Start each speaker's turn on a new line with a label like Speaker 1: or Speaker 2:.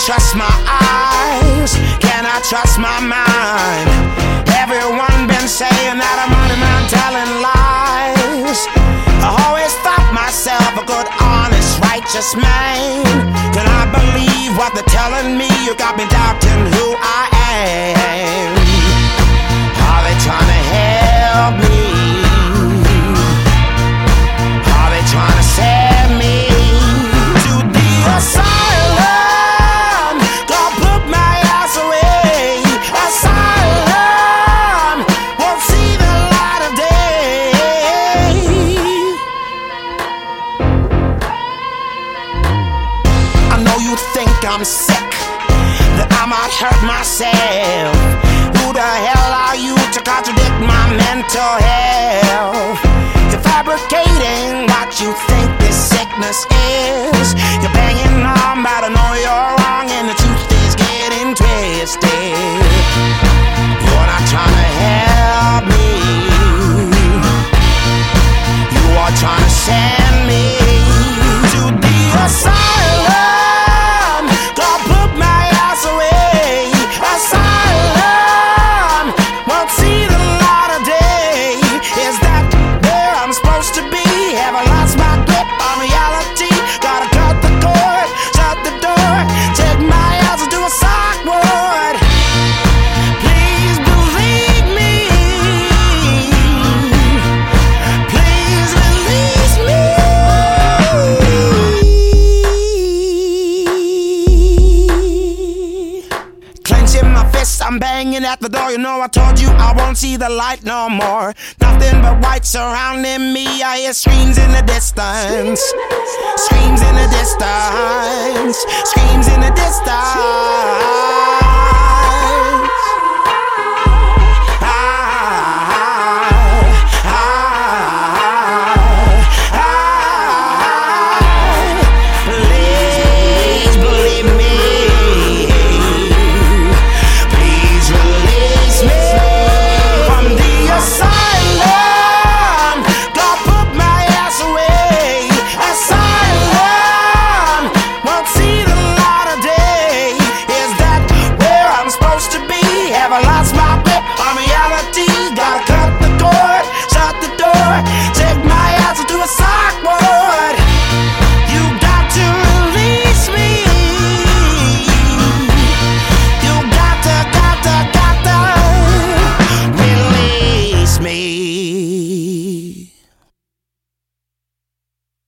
Speaker 1: trust my eyes? Can I trust my mind? Everyone been saying that I'm on a man telling lies. I always thought myself a good, honest, righteous man. Can I believe what they're telling me? You got me doubting who I am. Are they trying to help me? Are they trying to send me to the asylum? God put my ass away. Asylum won't see the light of day. I know you think I'm sick, that I might hurt myself. Who the hell are you to contradict my mental health? You're fabricating what you think this sickness is. You're banging on, but I know you're wrong, and the truth is getting twisted. You're not trying to help me. You are trying to send me to the asylum. God put my ass away. Asylum won't see the light of day. Is that where I'm supposed to be? Have I lost my grip on reality? Gotta cut the cord, shut the door, take my ass into a sock ward. Please believe me. Please release me. Clenching my fists, I'm banging at the door. You know I told you I won't see the light no more. Nothing but white surrounding me. I hear screams in the distance. Screams in the distance. Screams in the distance.